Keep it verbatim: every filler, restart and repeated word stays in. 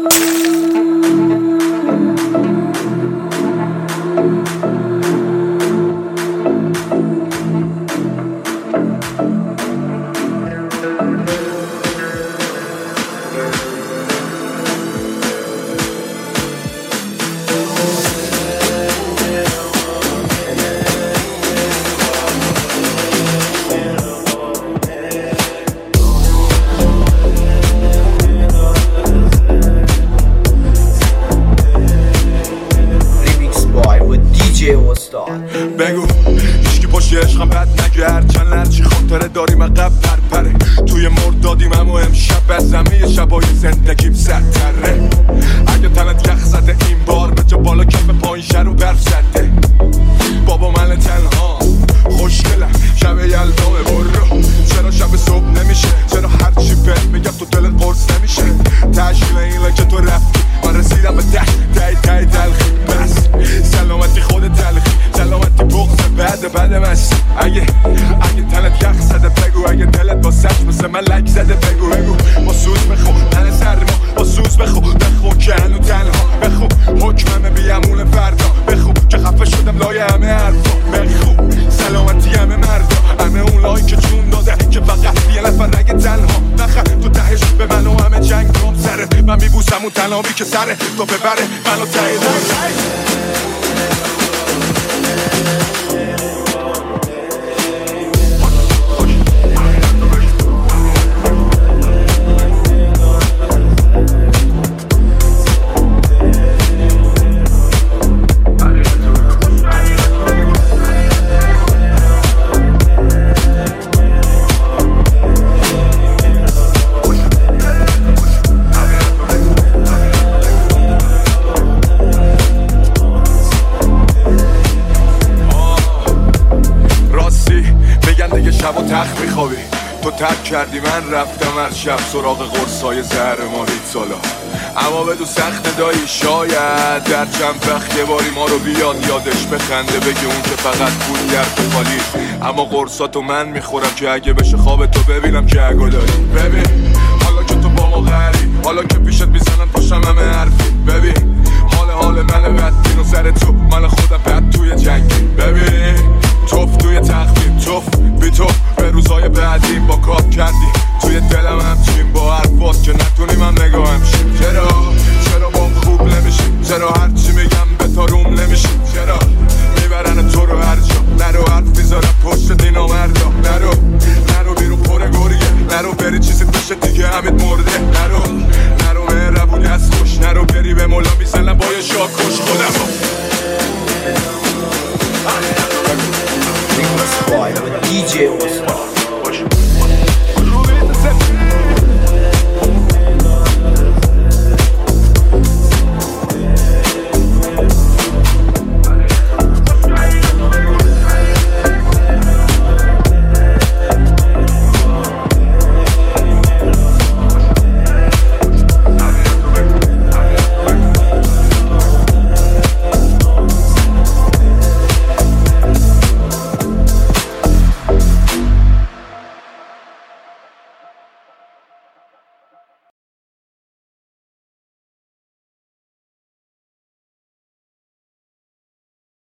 بگو هیچکی پشت عشقم بد نگرد چند لرچی خاطره داریم عقب پرپره توی مردادیم اما امشب از همه شبای زندگیم سرتره اگه تنت یخ زده این بار به جا بالا کف پایین شر و برف زده بابا من تنها خوشگلم شب یلدامه برو چرا شب صبح نمیشه چرا هرچی بهت میگم تو دل قرص نمیشه تشکیل این که تو رفتی من رسیدم به ته ته ته تلخی بس سلامتی خود تلخی سلامتی بغض بعد بعد مست اگه اگه تنت یخ زده بگو اگه دلت با سچ مثل من لک زده بگو بگو با سوز بخو من سرما با سوز بخو بخو که هنو تنها بخو حکممه بیامون فردا بخو که خفه شدم لای همه حرفا بخو سلامتی همه مردا همه اون لایی که جون داده که فقط یه نفر اگه تنها نخه تو تهش به من و همه جنگ رام سره من میبوسم اون تنابی که سره تو ببره منو تایید شب و تخت میخوابی تو ترک کردی من رفتم هر شب سراغ قرصای زهر ماهی سالا اما بدو سخت دایی شاید در چند وقت یه باری ما رو بیاد یادش بخنده بگه اون که فقط پول در تو خالی اما قرصاتو من میخورم که اگه بشه خواب تو ببینم که اگه داری ببین حالا که تو با ما غری حالا که